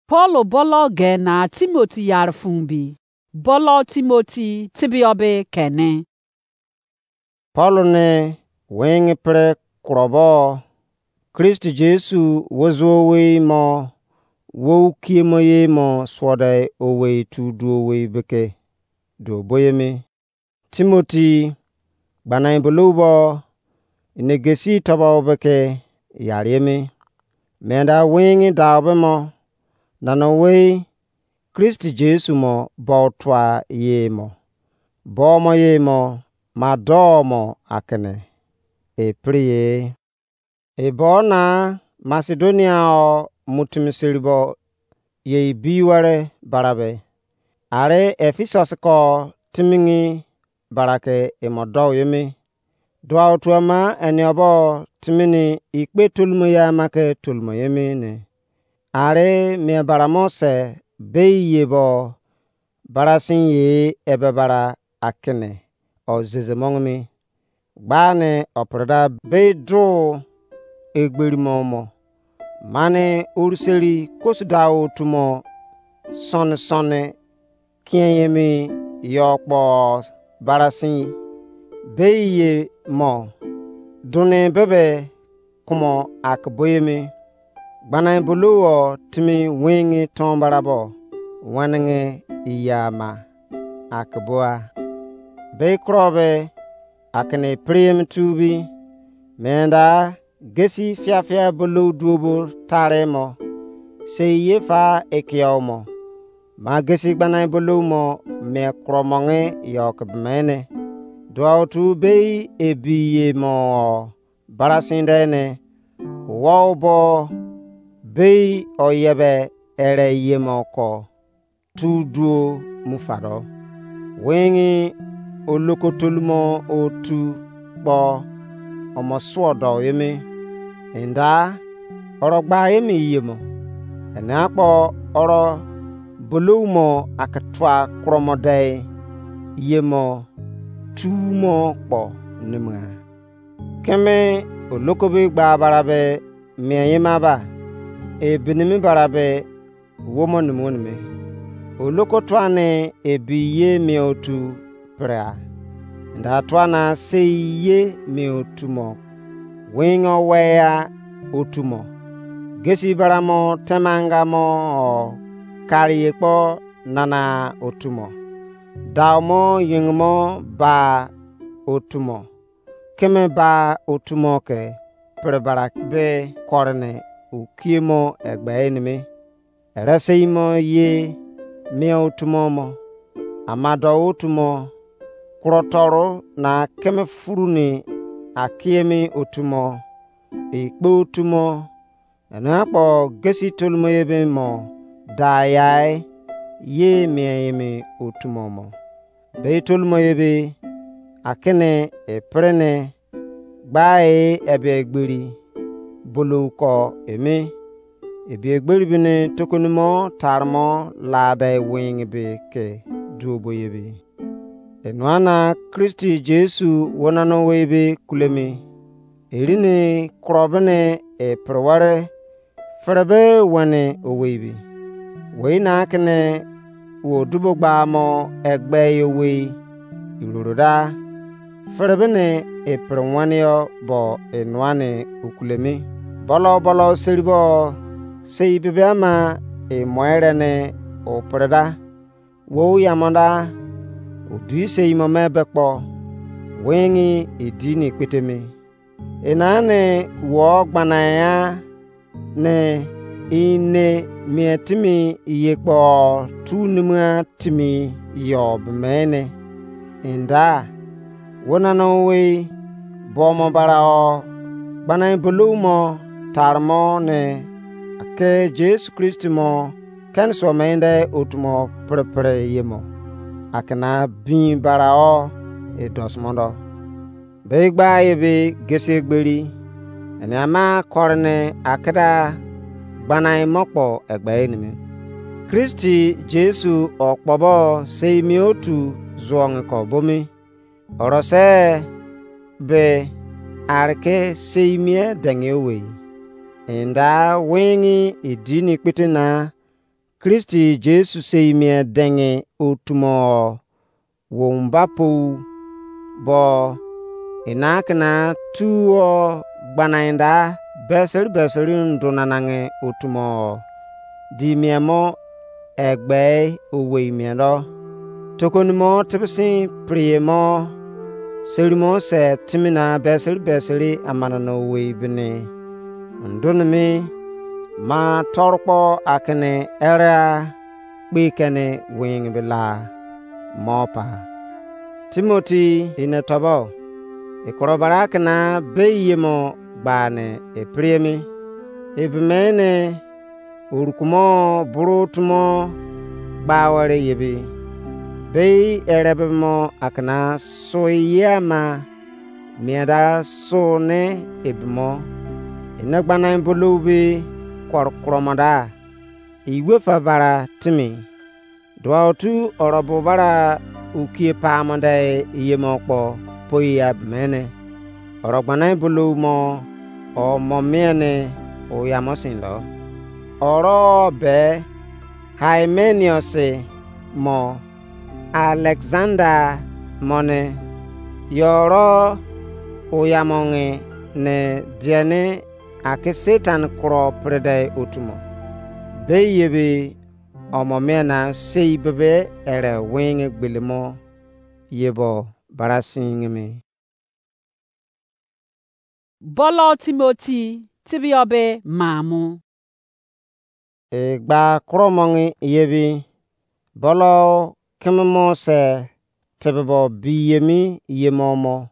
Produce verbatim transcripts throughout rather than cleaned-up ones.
Paul bolo ge na Timothy yarfumbi. Bolo Timothy tibiobe kene. Paul ne wing pre krobo Christ Jesu wozowe mo wo kimo ye mo swada owe tu do we beke do boyemi Timothy banai bulubo inegesi tabo beke yariyemi menda wing dawe mo nano we Christ Jesu mo botwa ye mo bomo ye mo madomo akene e priye e bona Macedonia o mutimsiribo ye biware barabe are Ephesus ko timingi barake e modo yemi doa tuama eniobo timini ikpe tulmu ya make tulmu yemi ne are me baramose beyebo barasin ye ebe bara akene o zezemongmi gbane oprada bedro egberimomo mane urseli kosdao tumo son sonne kinyemi yokpo barasin beye mo dune bebe kumo akboyemi gbana buluwo timi wingi tombarabo wanenge iyama akboa be krobe akne priem tubi menda gesi fia fia bulu duobo taremo seye fa ekyomo ma gesi gbana bulu mo me kromonge yok bmene do tu be ebiye mo barasindene wobo be oyebe ere yemoko tuduo mufado wengi olokotulmo otu po omosuodo yemi inda orogba yemi yemo enapo oro bulumo akatwa kromode yemo tumo po nimga keme olokobe gba barabe meyema ba e binimi barabe womo numonme olokotwane e biye meotu pra nda twana seye meotumo wingo weya otumo gesi baramo temangamo kariyekpo nana otumo dawmo yingmo ba otumo keme ba otumo ke prebarak be korne ukiemo egbe enimi ereseimo ye me otumo mo amado otumo kurotoro na keme furuni akiemi otumo ikpo otumo enapo gesi tolmo yebe mo dayai ye meyemi otumo mo be tolmo yebe akene eprene gbae ebe egberi buluko emi ebi egberi bine tokonimo tarmo lade wing be ke duobo yebe enwana Kristi Jesu wonano webe kulemi erine krobene e proware frebe wane owebe weina kene wo dubogba mo egbe yowe iruruda frebene e prwanio bo enwane ukulemi bolo bolo seribo sei bibama e moerene o preda wo yamonda odi sei momebe kpo wengi idini kwetemi enane wo gbanaya ne ine mietimi yekpo tunuma timi yob mene inda wonano we bomo barao gbanai bulumo tarmo ne ake Jesu Kristi mo ken so mende otumo prepre yemo akana bin barao e dosmondo begba yebe gesegberi ene ama korne akada gbanai mokpo egbe enimi Kristi Jesu okpobo seimi otu zuong ko bomi orose be arke seimie dengewe inda wingi idini kpitina Kristi Jesu seimie dengi utumo wombapo bo inakna tuo gbanainda beseri beseri ndunanange utumo di miemo egbe owe miendo tokonimo tibsi priemo serimo se timina beseri beseri amanano we bini ndunmi ma torpo akne era bikene wing bila mopa Timothy ina tobo ikorobarakna beyemo bane e priemi ibmene urkumo burutumo baware yebi bey erebemo akna soyama miada sone ibmo inagbana bulubi korkromada iwe favara timi dwautu orobubara ukie pamande yemokpo poya bmene orogbana bulumo o momiene o yamosindo oro be Hymenius mo Alexander mone yoro o yamonge ne diane ake Satan kro prede utumo beyebe omomena sei bebe ere wing gbilimo yebo barasingme Bolo Timothy tibiobe mamu e gba kromongi yebi bolo kemmo se tebebo biyemi yemomo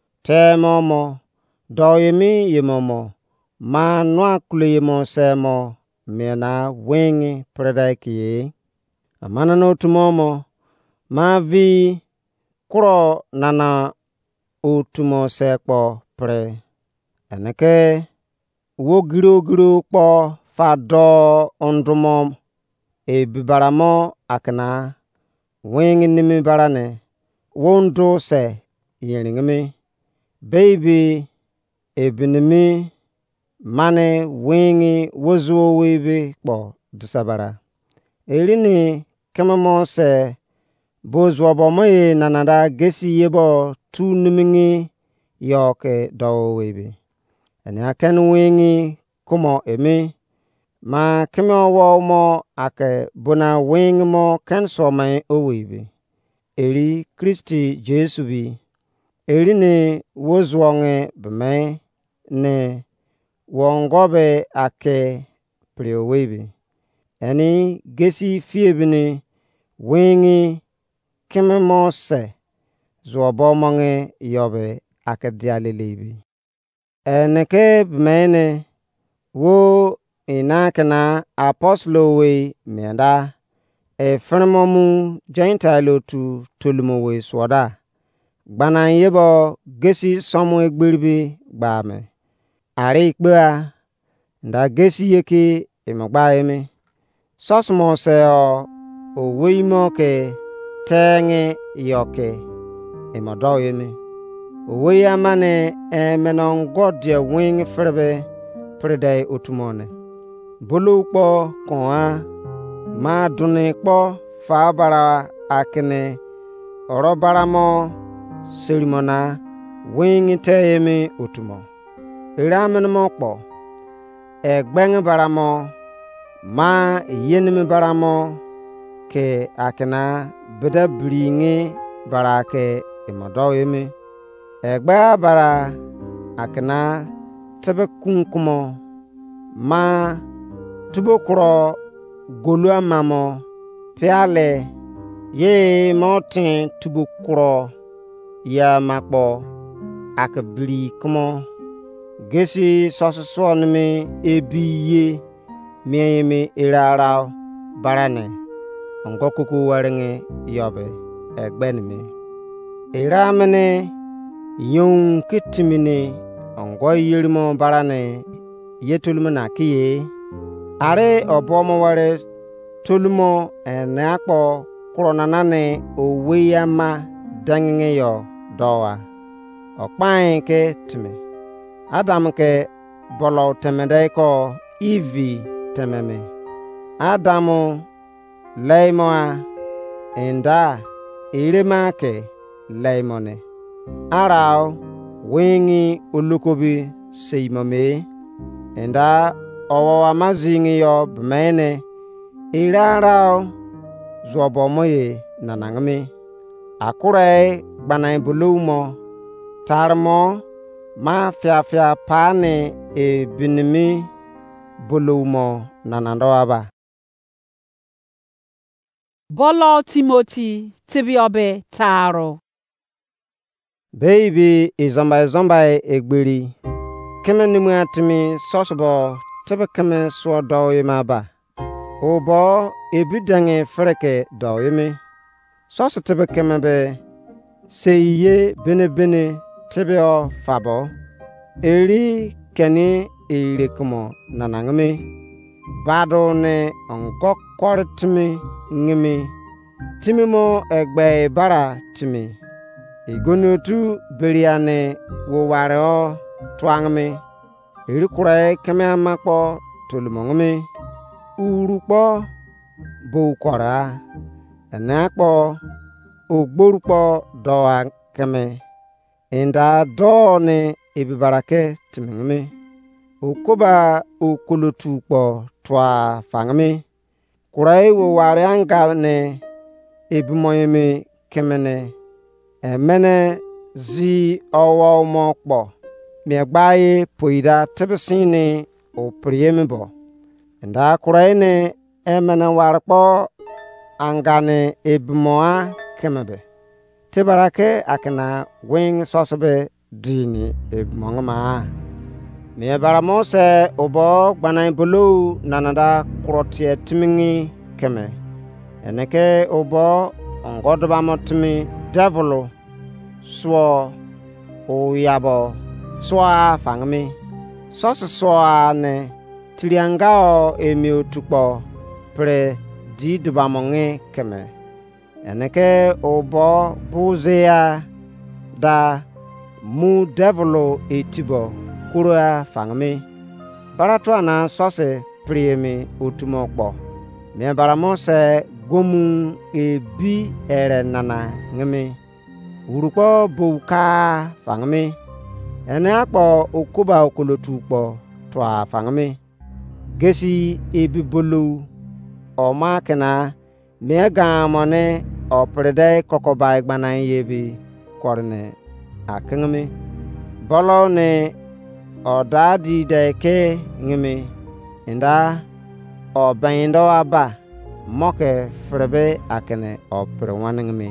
temomo doyemi yemomo ma noa kuleyemo semo mena wing predaki amana no tumomo ma vi kuro nana utumo sekpo pre eneke wo giro giro kpo fado ondumo e bibaramo akna wing nimi barane wondo se yeringmi baby ebinimi mane wingi wozo webe kpo disabara elini kemamo se bozwo bomoye nanada gesi yebo tu nimingi yoke do webe eni aken wingi kumo emi ma kemo wo mo ake buna wingi mo ken so mai o webe eri Kristi Jesu bi elini wozo nge bme ne wongobe ake priowebe eni gesi fiebini wingi kimemo se zobo monge yobe ake dialelebi eneke bmene wo inakna apostlowe mienda e frmomu gentile tu tulumowe soda gbana yebo gesi somo egbirbi gbame ari ikpea nda gesi yeke imogba emi sosmo se o oweimo ke tenge yoke imodo emi owe amane emenon godye wing frebe prede utumone bulu kpo konwa ma duni kpo fabara akene orobaramo serimona wing te emi utumo iramen mokpo egbeng baramo ma yenim baramo ke akena beda bringe barake imodo emi egba bara akena tebe kunkumo ma tubokro golua mamo piale ye motin tubokro ya makpo akabri kumo gesi sososonmi ebiye miemi irara barane ngokuku warenge yobe egbenmi iramene yung kitimini ngo yirimo barane yetulmo nakiye are obomo ware tulmo enakpo kronanane oweyama dangenge yo dowa okpain ke timi Adam ke bolo temede ko ivi tememe Adamu leimoa enda iremake leimone arao wingi ulukobi seimame enda owa mazingi yo bmene irarao zobomoye nanangmi akurai gbanai bulumo tarmo ma fia fia pane e binimi bulumo nanandoaba. Bolo Timothy tibiobe taro. Baby izombai zombai egberi keme nimu atimi sosbo tebe keme so dowe maba obo ebidange freke dowe mi sos tebe keme be seiye bene bene tebe o fabo eri keni irekumo nanangmi bado ne ongok kortimi ngimi timi mo egbe bara timi igonutu beriane wo wareo twangmi irikure keme amakpo tulumongmi urukpo boukora enakpo ogborukpo doa keme inda done ibibarake timingmi okoba okolotukpo twa fangmi kurai wo warianga ne ibimoyemi kemene emene zi owo mokpo miagbaye poida tebsini o priemibo nda kuraine emene warpo angane ibmoa kemebe tebarake akena wing sosobe dini ibmongma mi baramose obo gbanai bulu nanada krotie timingi keme eneke obo ongodba motimi devilo swo o yabo swa fangmi sos swa ne triangao emi otukpo pre di dubamonge keme eneke obo buzea da mu devilo etibo kurua fangmi baratwa na sose priemi otumokpo me baramose gomu ebi ere nana ngmi urukpo bouka fangmi ene akpo okuba okolotukpo twa fangmi gesi ebi bolu o makena mega mone o prede kokoba igbanan yebi korne akengmi bolo ne o dadi deke ngimi inda o baindo aba moke frebe akene o prwanngmi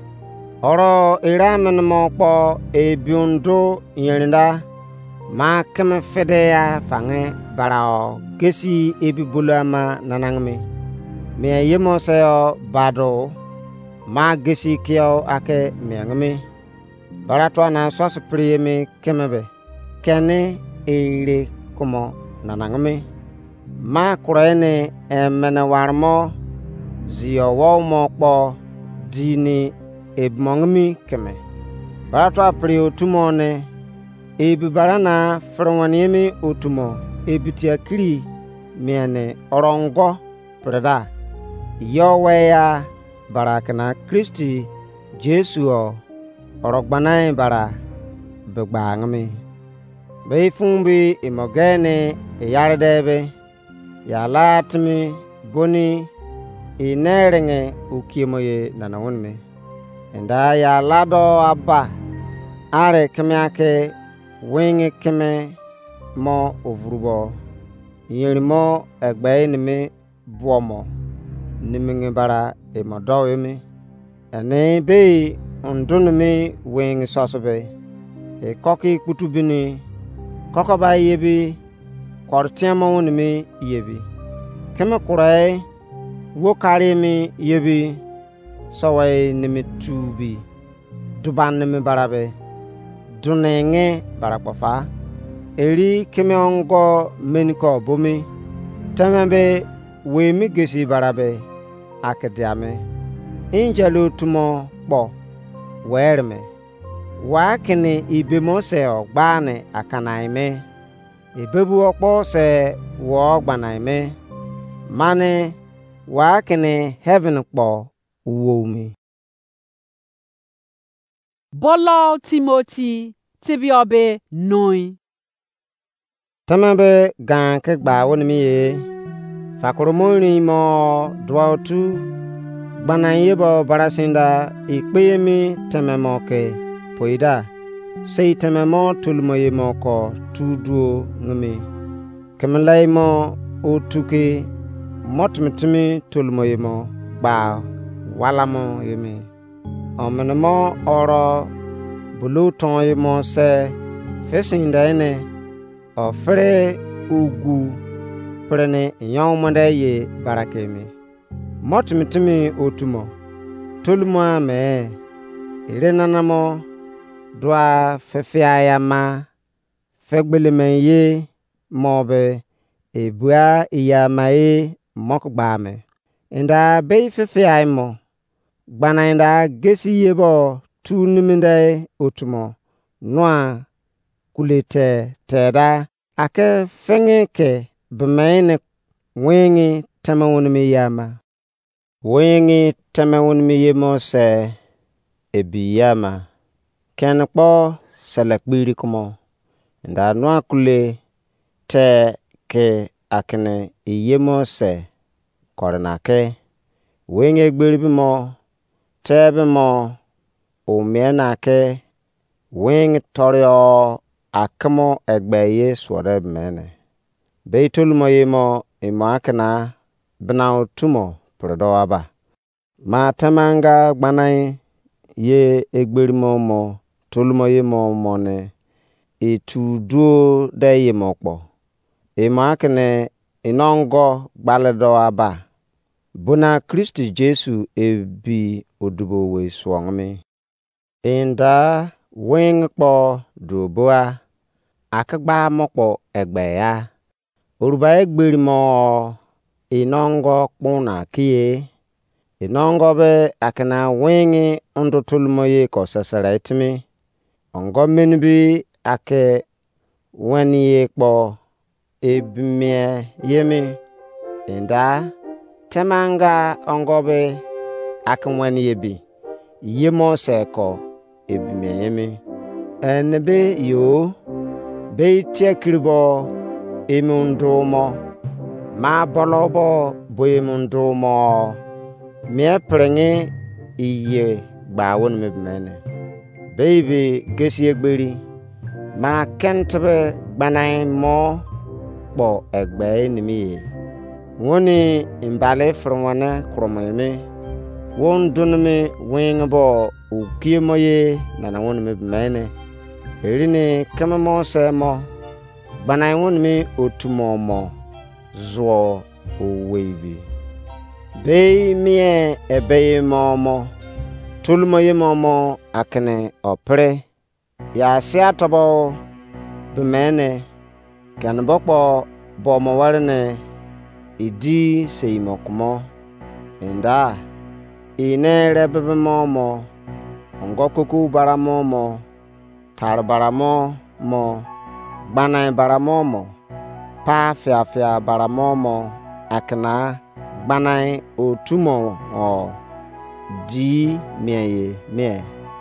oro iramen mokpo ebiundo yerinda ma keme fedeya fange barao gesi ebibulama nanangmi me yemo seo bado ma gesi kio ake mengmi baratwa na sos priemi kemebe kene ere kumo nanangmi ma kurene emene warmo ziyo wo mokpo dini ebmongmi keme baratwa pri otumone ebibarana frwanimi otumo ebitiakri miene orongo preda yoweya barakna Kristi Jesu orogbanai bara begbangmi beifumbi imogene yardebe yalatmi boni inerenge ukiemoye nanawunme enda yalado abba are kemiake wingi keme mo ovrubo yerimo egbe nimi buomo nimingi bara imodowemi ene be ondunmi wingi sosobe e koki kutubini kokoba yebi kortiamo nimi yebi keme kurai wo karimi yebi sowai nimi tubi duban nimi barabe dunenge barakpofa eri keme ongo meniko bomi temebe wemi gesi barabe akediame injelu tumo kpo werme wakini ibemose ogbane akanaime ibebu okpo se wo ogbanaime mane wa kene heaven kpo uwomi. Bolo Timothy tibiobe noi. Tamabe gan ke gba won mi ye. Fakurumoni mo dwautu bana yebo barasinda ikpeyemi tememoke poida. Sei tememo tulmoye moko tuduo ngami. Kemalai mo otuke motmitimi tulmoye mo ba walamo yemi. Omenemo oro bulu ton mo se fesinda ene ofre ugu prene yawmanda ye barakemi. Motmitimi otumo tulmo me irenanamo dwa fefiaya ma fegbelemen ye mobe ebua iya mae mokbame. Inda be fefiaya mo gbana inda gesi yebo tu niminde otumo noa kulete teda ake fenge ke bemene wengi temawunmi yama. Wengi temawunmi yemo se ebiyama. Ken kpo selek biri kumo. Nda noa kule te ke akene iyemo se koronake. Wenge gbiribi mo tebe mo umiena ke wing torio akemo egbeye swore mene. Beitul mo yemo imo akena binau tumo prodoaba. Ma tamanga gbanai ye egbirimo mo tulmo yemo mone itu duo de yemo kpo. Imo akene inongo gbaledo aba. Buna Kristi Jesu ebi odubo we swangmi. Inda wing kpo duboa akagba mokpo egbeya. Uruba egbirimo inongo kpuna kiye. Inongo be akena wingi undutulmo ye ko sasara itimi. Ongo minbi ake weni ye kpo ebimie yemi. Inda temanga ongo be ake weni yebi. Yemo seko ebimie yemi. Enebe yo be tiekribo emundumo. Ma bolobo bo emundumo. Mie prenge iye gbawon mebmene. Baby gesi egberi. Ma kentebe gbanai mo bo egbe nimiye. Woni imbale fromwane kromeme. Won dunme wingbo ukiemoye nana won mebmene. Erine kememo semo. Gbanai won me otumo mo. Zwo owebi. Bei mie ebeye momo. Tulmo ye momo akene opre. Ya siatobo bemene. Kanbokpo bomo warne. Idi seimokumo. Inda. Ine rebebe momo. Ongokuku baramomo. Tarbaramo mo. Banai baramomo. Pa fia fia baramomo. Akena. Banai otumo o di mieye mie.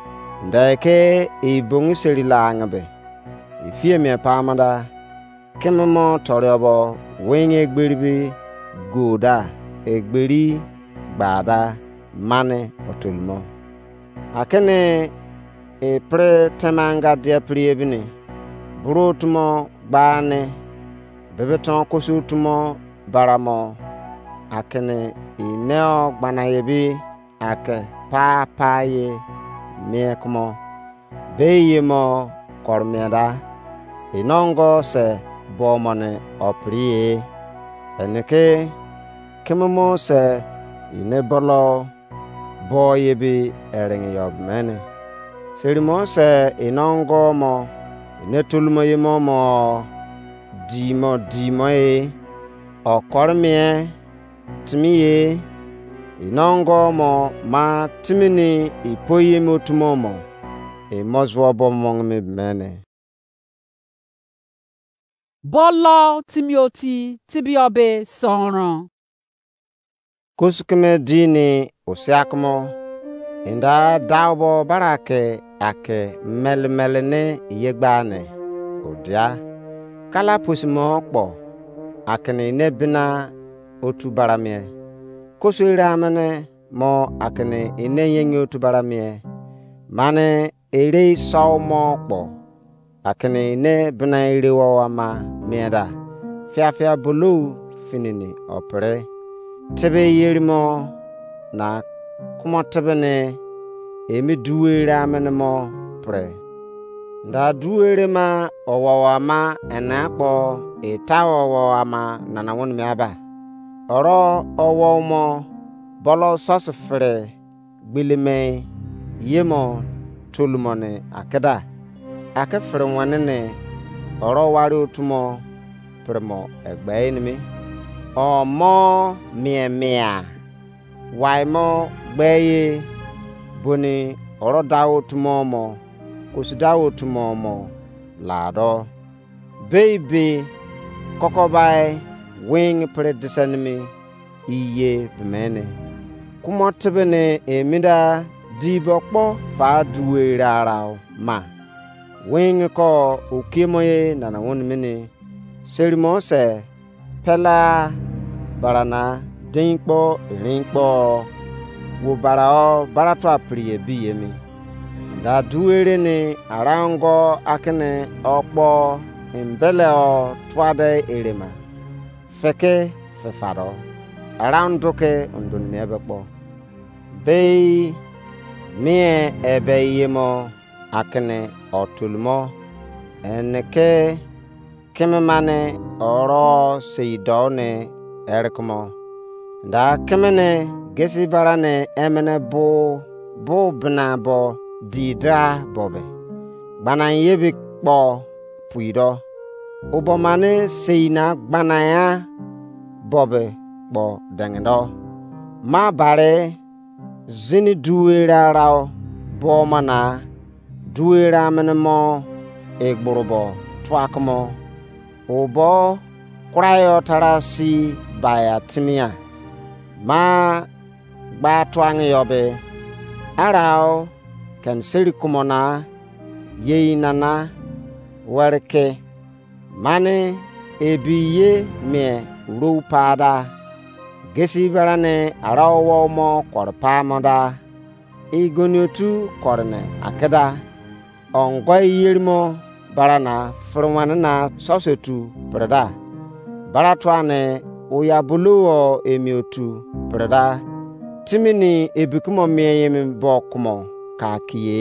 Ndake ibungi serila ngabe. Ifie mie pamada. Kememo toriobo wenye egberibi goda egberi bada mane otulmo. Akene e pre temanga dia priebini. Burutumo bane bebeton kusutumo baramo. Akene ineo gbanayebi ake pa pa ye miekumo beye mo kormiada inongo se bomone oprie eneke kememo se inebolo boyebi ering yobmene serimo se inongo mo inetulmo yemo mo dimo dimo e okormie timiye inongo mo ma timini ipoye motumomo e mozwo bomong me mene. Bolo Timothy tibiobe sonron. Kuskeme dini usiakmo. Inda dawbo barake ake melmelene yegbane. Odia. Kala pusimo kpo. Akene nebina otu baramie. Kusu iramene mo akene ine yengi otu baramie. Mane ere saw mo kpo. Akene ine bina ere wawama mieda. Fia fia bulu finini opere. Tebe yerimo na kuma tebe ne emi duwe ramene mo pre. Nda duwe ma owawama enakpo itawa wawama nanawon miaba. Oro owomo bolo sosfre gbilime yemo tulumone akeda. Akefre wanene oro wari utumo premo egbe enimi. O mo mie mia waimo gbeye boni oro dawo tumo mo kusu dawo tumo mo lado baby kokobai wing predisanimi iye bemene kumo tebene emida dibokpo fa duwe rarao ma wing ko ukimoye nana won mini serimo se pela barana dinkpo rinkpo wo barao barato apriye biyemi da duere ni arango akene okpo imbele o twade erema feke fefaro arandoke undun mebekpo be mie ebe yemo akene otulmo eneke kememane oro seidone erkmo da kemene gesi barane emene bo bo bna bo didra bobe bana yebi kpo puido ubomane seina gbanaya bobe kpo dengendo ma bare zini duwera rao bo mana duwera menemo egburubo twakmo ubo krayo tarasi baya timia ma gba twang yobe arao kan seri kumona yeinana warke mane ebiye me rupada gesi barane arawo mo korpa moda igoniotu korne akeda ongoi yirmo barana furwanana sosetu preda baratwane uya buluo emiotu preda timini ebikumo meyemi bokumo kakiye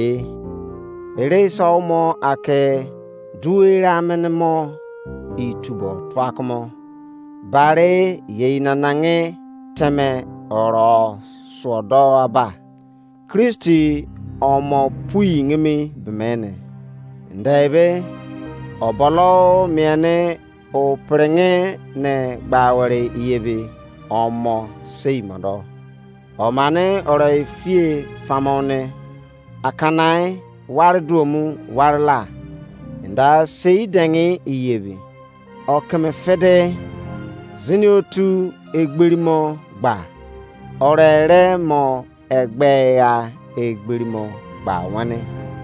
ere sawmo ake duira menemo itubo twakumo bare yeina nange teme oro sodo aba Kristi omo pui ngimi bemene ndebe obolo miane o prenge ne gbawere iyebe omo seimodo omane ore fie famone akanai warduomu warla nda seidengi iyebe okeme fede ziniotu egberimo gba orere mo egbe ya egberimo gba wane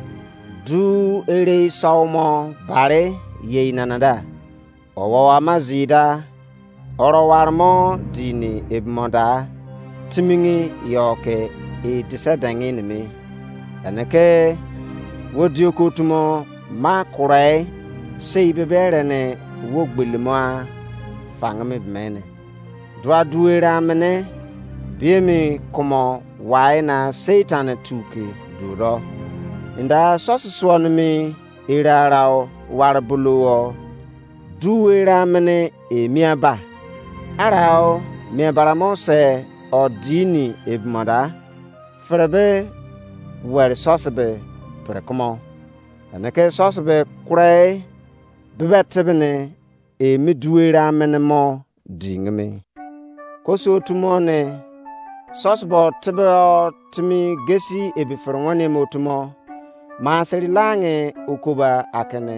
du ere sawmo bare yeinanada owo amazida oro warmo dini ebmoda timingi yoke e disadangi nimi anake wodiokotumo ma kurai sei bebere ne wogbelimo fangame bmene dwa duera mene biemi komo waina satan tuke duro inda sosiswonmi irarao warbuluo duera mene emiaba arao miabaramose odini ebmoda frebe wer sosbe prekomo anake sosbe kurai bebetebene emi duera mene mo dingme koso tumone sosbo tebe timi gesi ebifrwane motumo maseri lange ukuba akene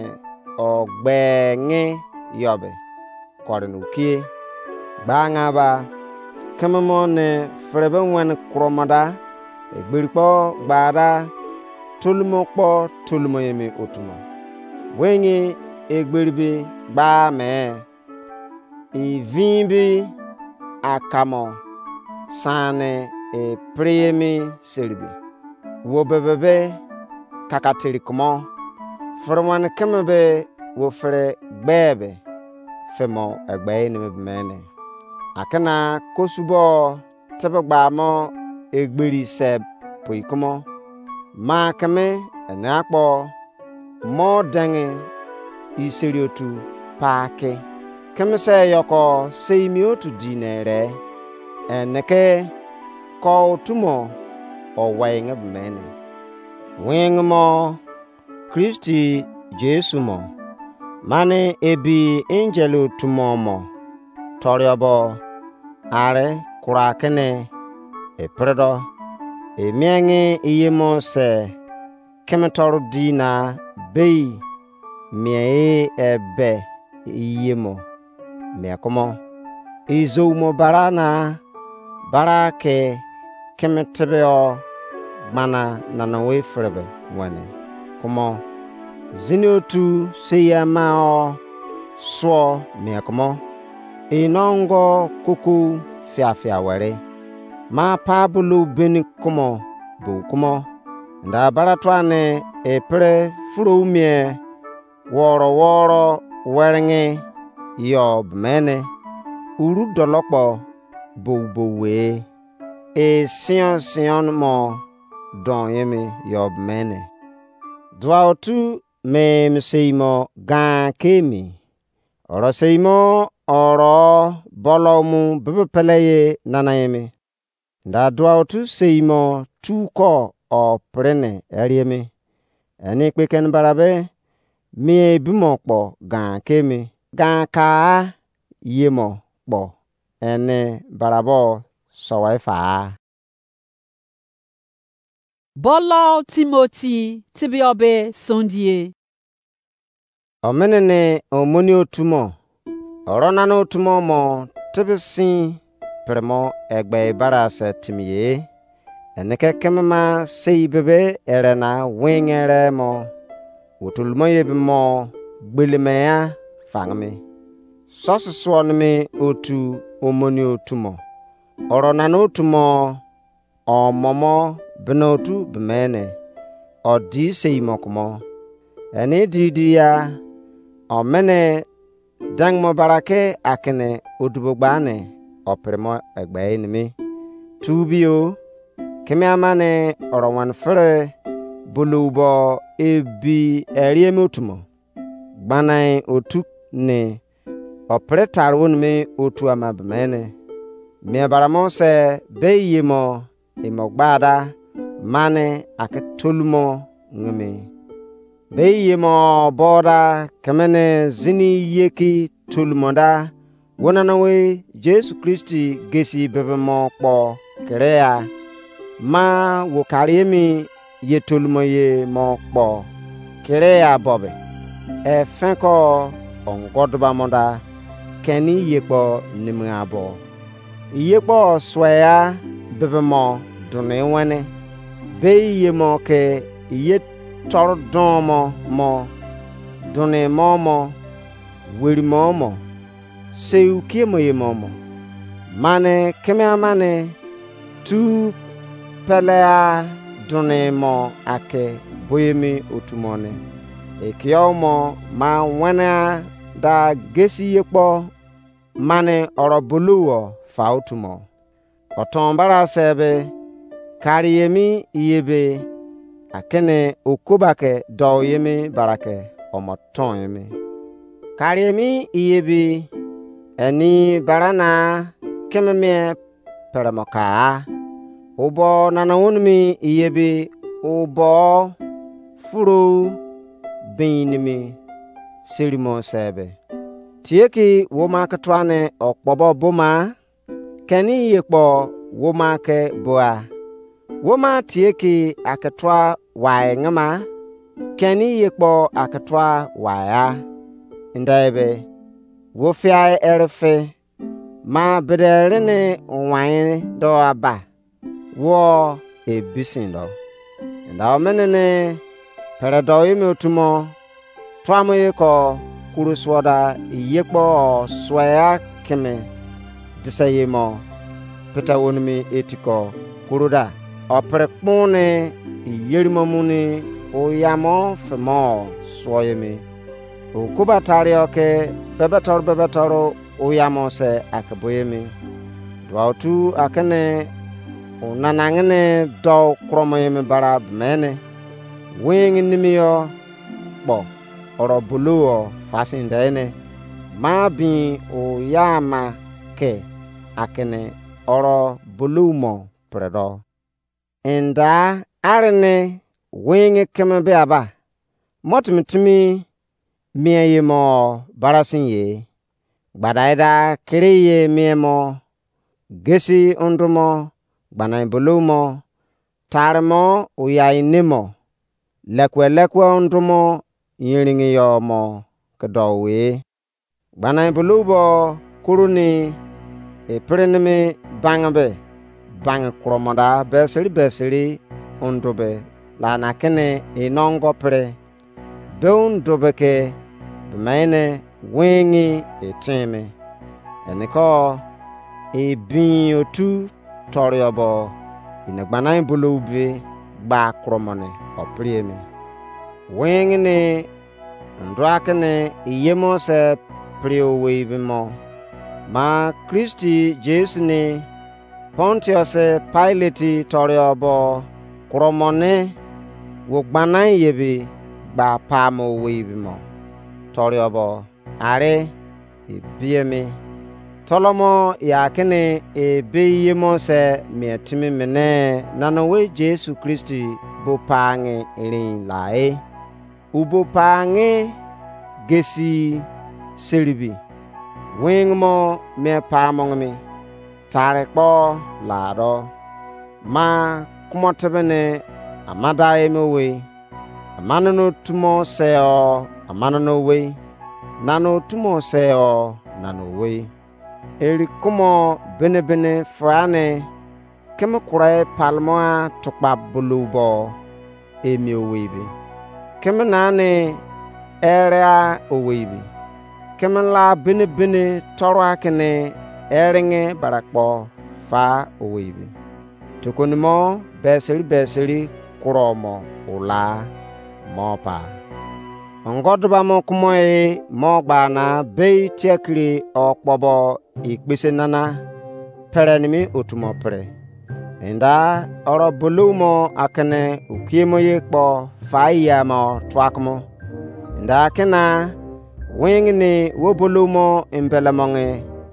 ogbenge yobe kornukie banga ba kememo ne frebe wen kromada egbirikpo gbada tulmo kpo tulmo yemi otumo wenyi egbiribi gba me ivimbi akamo sane e premi serbi wo bebebe kakatiri komo frwan kemebe wo fre gbebe femo egbe ni mebmene akana kosubo tebegba mo egbiri seb poikomo ma keme enakpo mo dange iseriotu paake kemse yoko seimiotu dinere eneke ko tumo o wainga bmene wingmo Kristi Jesu mo mane ebi angelu tumomo toriobo are kurakene e predo e miange iyemo se kemetoru dina bei mie ebe iyemo mekomo izomo barana barake kemetebeo mana nanawe frebe wane komo ziniotu seyamao so mekomo inongo kuku fia fia were ma pabulu beni komo bu komo nda baratwane e pre furumie woro woro werenge yob mene uru dolokpo bobowe e sion sion mo don yemi yob mene dwautu me mseimo gan kemi oro seimo oro bolomu bebepeleye nanayemi nda dwautu seimo tuko o prene eriemi eni kweken barabe mi bimo kpo gan kemi gan ka yemo kpo ene barabo sowaifa Bolo Timothy tibiobe sondie omenene omoni otumo oronano otumo mo tibisi premo egbe barase timiye eneke kemma sei bebe erena wingere mo wotulmo yebimo gbelemea fangme sososwonme otu omoni otumo oronano otumo omomo benotu bmene odi seimo komo eni didia omene dangmo barake akene odubogbane opremo egbe enimi tubio kemiamane orowan fere bulubo ebi eriemotumo gbanai otu ne opretarwon me otu amabmene me baramo se beyemo imogbada mane aketulmo ngme beyemo boda kemene zini yeki tulmonda wonanawe Jesu Kristi gesi bebemo kpo kreya ma wokariemi yetulmo ye mo kpo kreya bobe e fenko ongodba monda keni yekpo nimngabo yekpo swaya bebemo dune wene be yemo ke ye tordomo mo dune momo weri momo seu kiemo yemomo mane keme amane tu pelea dune mo ake boyemi otumone ekiomo ma wena da gesi yekpo mane orobuluwo fautumo otombara sebe kariyemi yebe akene okobake doyemi barake omoton yemi kariyemi yebe eni barana kememe peremoka ubo nanawunmi yebe ubo furu binimi serimo sebe tieki woma katwane okpobo boma keni yekpo woma ke boa woma tieki akatwa wae ngama keni yekpo akatwa waya ndaibe wofia erfe ma bedere ne wine do aba wo e bisin do nda menene pere do yimi otumo twamo yeko kuru swoda yekpo swaya keme disayemo peta wonmi etiko kuruda opre kpone yerimamuni oyamo femo swoyemi okubatari oke bebetor bebetor oyamo se akboyemi dwautu akene unanangene do kromoyemi bara mene wing nimiyo bo oro buluo fasindene ma bi oyama ke akene oro bulumo predo enda arne wing keme be aba motmitimi mieyemo barasinye gbadaida kriye miemo gesi undumo gbanai bulumo tarmo uyainimo lekwe lekwe undumo yiringi yomo kedowe gbanai bulubo kuruni eprenemi bangbe bang kromoda besiri besiri undube lana kene inongo pre beun dubeke bemene wingi etime eniko ebin otu toriobo inagbanai bulubi gba kromone oprieme wingi ni ndrakene iyemo se priowe bimo ma Kristi Jesu ni Pontius Pilate toriobo kromone wogbanai yebi gba pamo webimo toriobo are ebiemi tolomo yakene ebeyemo se mietimi mene nanowe Jesu Kristi bopange erin lae ubopange gesi seribi wingmo me pamongmi tarekpo lado ma kumotebene amada emewe amanano tumo seo amanano we nano tumo seo nano we eri kumo bene bene frane keme kurai palmoa tukpa bulubo emi owebi keme nane area owebi keme la bene bene toro akene eringe barakpo fa owebi tukunimo beseri beseri kuromo ula mopa ongodba mo kumoe mo gbana be tiekri okpobo ikpese nana perenimi otumo pre enda oro bulumo akene ukiemo yekpo faiya mo twakmo nda kena wingni wo bulumo imbelemonge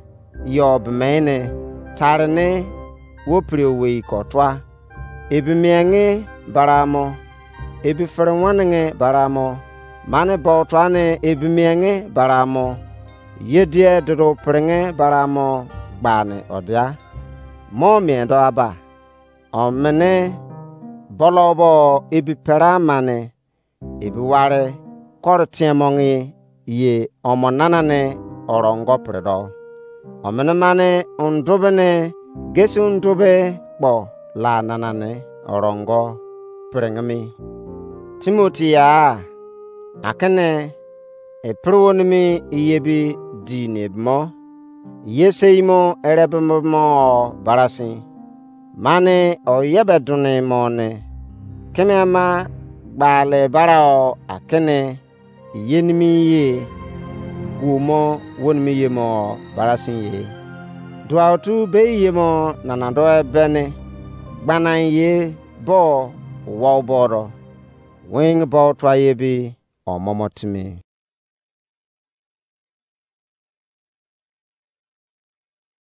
yob mene tarne wo priwe kotwa ebimienge baramo ebi ferwanenge baramo mane botwane ebimienge baramo yedie dodo prenge baramo bane odia mo miendo aba omene bolobo ebi peramane ebi ware kortiemongi ye omonanane orongo predo omene mane undubene gesi undube bo la nanane orongo prengami Timothy ya akene eprowonimi iyebi dinebmo yeseimo erebmo barasi mane oyebedune mone kemema bale barao akene yenimi ye gumo wonmi yemo barasi ye duautu be yemo nanado ebene gbanan ye bo wow boro wing bo twa yebi omomotimi